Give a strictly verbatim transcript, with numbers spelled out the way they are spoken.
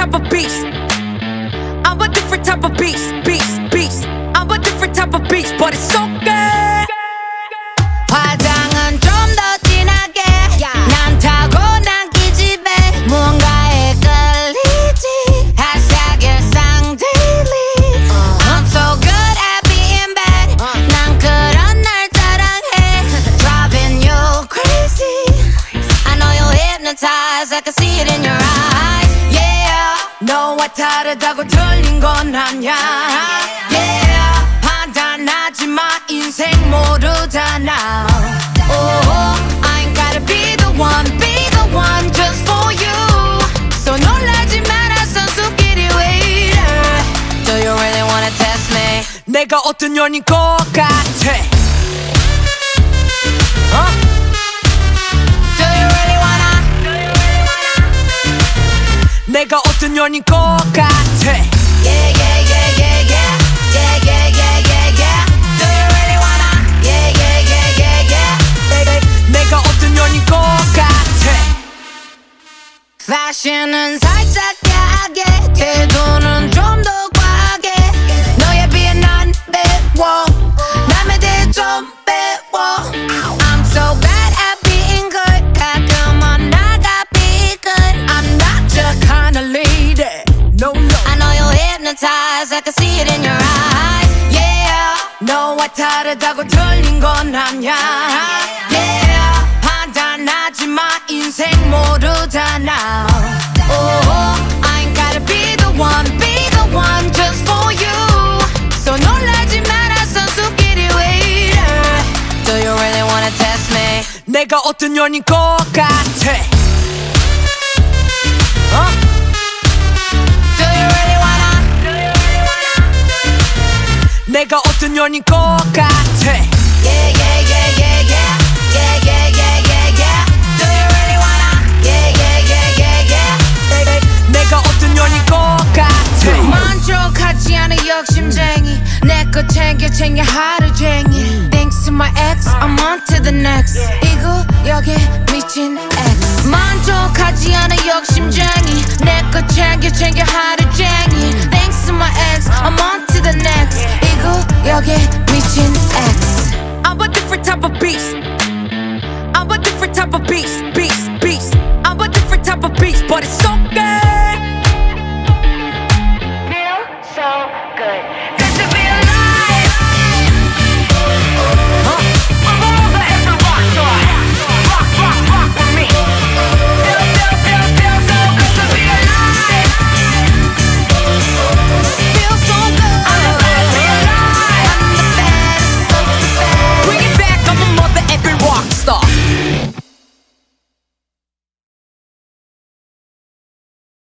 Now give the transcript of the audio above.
type of beast. I'm a different type of beast, beast, beast. I'm a different type of beast, but it's so good. 화장은 좀 더 진하게 난 타고난 기집애 무언가에 끌리지 hashtag 일상 daily I'm so good at being bad 난 그런 날 자랑해 driving you crazy I know you're hypnotized I can see it in your eyes yeah 너와 다르다고 틀린 건 아냐 yeah 판단하지 마 인생 모르잖아 oh I ain't gotta be the one be the one just for you so 놀라지 마라 선수끼리 왜 이래 Do you really wanna test me 내가 어떤 년인 것 같아 어? Do you really wanna 내가 어떤 년인 것 같아 Yeah yeah yeah yeah yeah Yeah yeah yeah yeah yeah Do you really wanna Yeah yeah yeah yeah yeah 내가 어떤 년인 것 같아 Fashion은 살짝 야하게 태도는 좀 더 과하게 너에 비해 난 배워 남에 대해 좀 배워 I'm so bad at being good 가끔은 나가 be good I'm not your kind of lady No no I know you're hypnotized I can see it in your eyes Yeah 너와 다르다고 틀린 건 아냐 Yeah 판단하지 마 인생 모르잖아 Oh I ain't gotta be the one be the one just for you So 놀라지 마라 선수끼리 왜 이래 Do you really wanna test me 내가 어떤 년인 것 같아 어? Do you really wanna 내가 어떤 년인 것 같아 Yeah yeah yeah yeah yeah Yeah yeah yeah yeah yeah Do you really wanna Yeah yeah yeah yeah yeah 내가 어떤 년인 것 같아 만족하지 않은 욕심쟁이 내 거 챙겨 챙겨 하루쟁이 Thanks to my ex I'm on to the next 이 구역에 미친 ex 만족하지 않은 욕심쟁이 내 거 챙겨 챙겨 하루쟁이 Thanks to my ex I'm on to the next 이 구역에 미친 ex I'm a different type of beast I'm a different type of beast beast beast I'm a different type of beast but it's so